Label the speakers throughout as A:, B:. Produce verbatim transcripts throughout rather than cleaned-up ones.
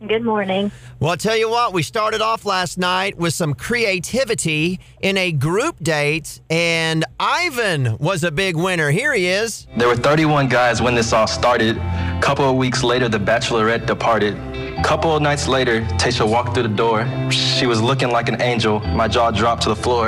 A: Good morning.
B: Well, I'll tell you what, we started off last night with some creativity in a group date, and Ivan was a big winner. Here he is.
C: There were thirty-one guys when this all started. A couple of weeks later, the Bachelorette departed. A couple of nights later, Tayshia walked through the door. She was looking like an angel. My jaw dropped to the floor.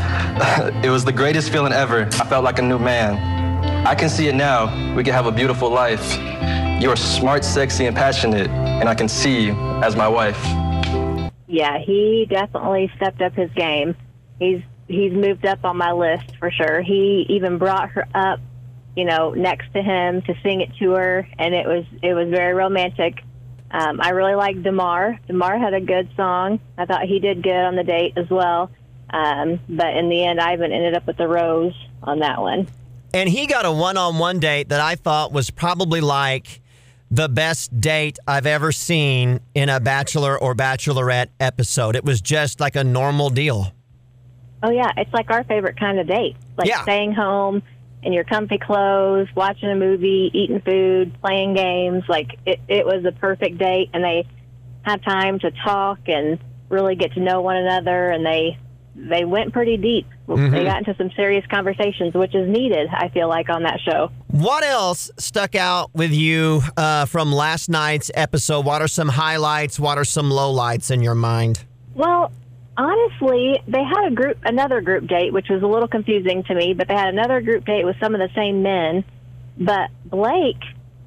C: It was the greatest feeling ever. I felt like a new man. I can see it now. We can have a beautiful life. You are smart, sexy, and passionate, and I can see you as my wife.
A: Yeah, he definitely stepped up his game. He's he's moved up on my list for sure. He even brought her up, you know, next to him to sing it to her, and it was it was very romantic. Um, I really liked Damar. Damar had a good song. I thought he did good on the date as well. Um, but in the end, Ivan ended up with the rose on that one.
B: And he got a one-on-one date that I thought was probably like the best date I've ever seen in a Bachelor or Bachelorette episode. It was just like a normal deal.
A: Oh, yeah. It's like our favorite kind of date. Like
B: Yeah.
A: staying home in your comfy clothes, watching a movie, eating food, playing games. Like, it, it was a perfect date, and they had time to talk and really get to know one another, and they they went pretty deep.
B: Mm-hmm.
A: They got into some serious conversations, which is needed, I feel like, on that show.
B: What else stuck out with you uh, from last night's episode? What are some highlights? What are some lowlights in your mind?
A: Well, honestly, they had a group, another group date, which was a little confusing to me, but they had another group date with some of the same men. But Blake,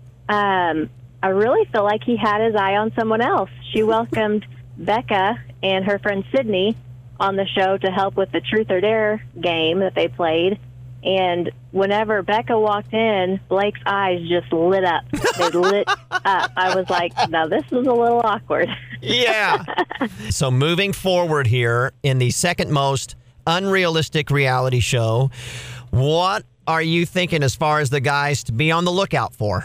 A: um, I really feel like he had his eye on someone else. She welcomed Becca and her friend Sydney on the show to help with the Truth or Dare game that they played. And whenever Becca walked in, Blake's eyes just lit up. They lit up. I was like, now this is a little awkward.
B: Yeah. So moving forward here in the second most unrealistic reality show, what are you thinking as far as the guys to be on the lookout for?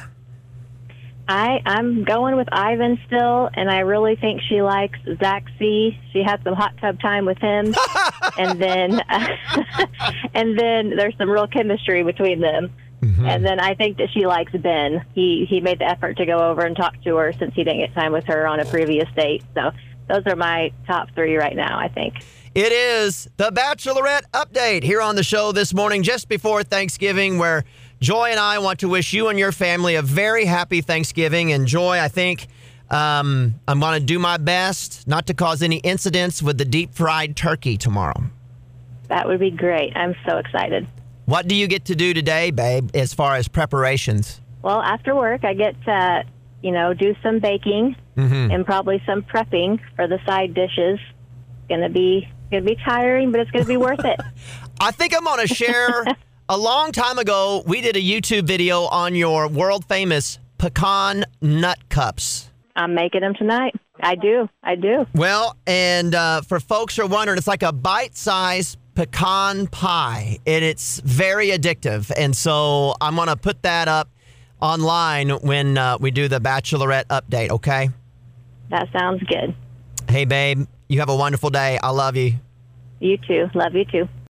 A: I, I'm going with Ivan still, and I really think she likes Zach C. She had some hot tub time with him, and then and then there's some real chemistry between them. Mm-hmm. And then I think that she likes Ben. He he made the effort to go over and talk to her since he didn't get time with her on a previous date. So those are my top three right now, I think.
B: It is the Bachelorette update here on the show this morning, just before Thanksgiving, where Joy and I want to wish you and your family a very happy Thanksgiving. And Joy, I think um, I'm going to do my best not to cause any incidents with the deep fried turkey tomorrow.
A: That would be great. I'm so excited.
B: What do you get to do today, babe, as far as preparations?
A: Well, after work, I get to, you know, do some baking mm-hmm. and probably some prepping for the side dishes. It's going to be going to be tiring, but it's going to be worth it.
B: I think I'm going to share... A long time ago, we did a YouTube video on your world-famous pecan nut cups.
A: I'm making them tonight. I do. I do.
B: Well, and uh, for folks who are wondering, it's like a bite-sized pecan pie, and it's very addictive. And so I'm going to put that up online when uh, we do the Bachelorette update, okay?
A: That sounds good.
B: Hey, babe, you have a wonderful day. I love you.
A: You too. Love you too.